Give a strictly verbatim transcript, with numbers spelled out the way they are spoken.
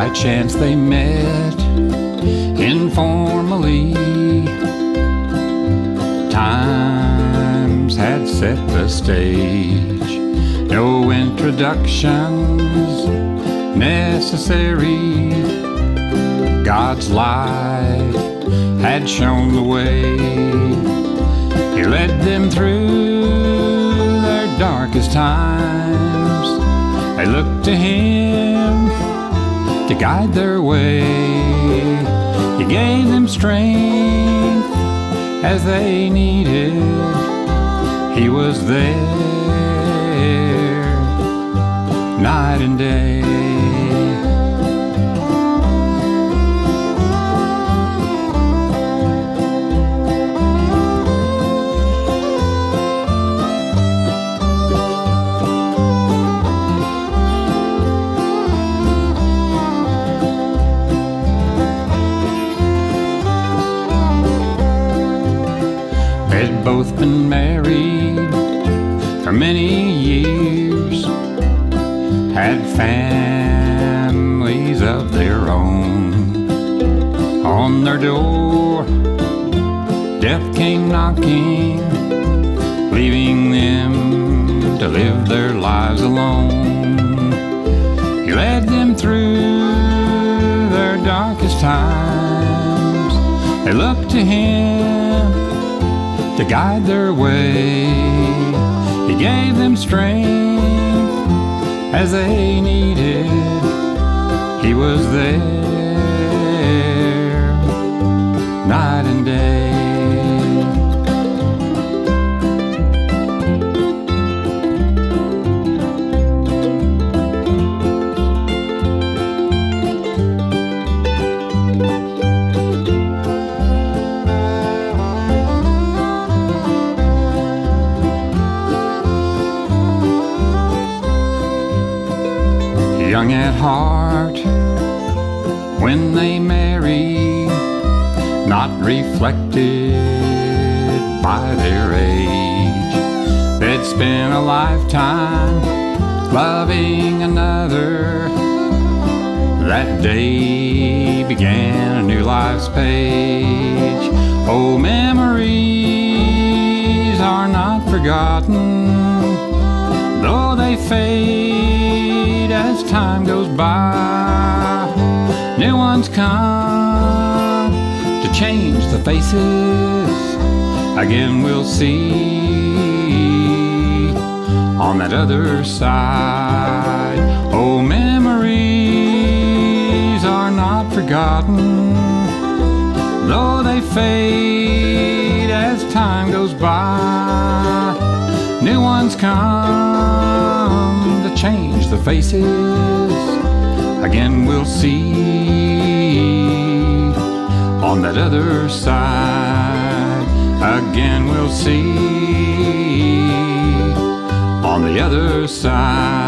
By chance they met informally. Times had set the stage. No introductions necessary. God's light had shown the way. He led them through their darkest times. They looked to Him to guide their way. He gave them strength as they needed. He was there night and day. They'd both been married for many years, had families of their own. On their door, death came knocking, leaving them to live their lives alone. He led them through their darkest times. They looked to Him to guide their way. He gave them strength as they needed. He was there night and day. Young at heart when they married, not reflected by their age. They'd spent a lifetime loving another. That day began a new life's page. Oh, memories are not forgotten, though they fade as time goes by. New ones come to change the faces. Again we'll see on that other side. Oh, memories are not forgotten, though they fade as time goes by. New ones come to change the faces. Again we'll see on that other side. Again we'll see on the other side.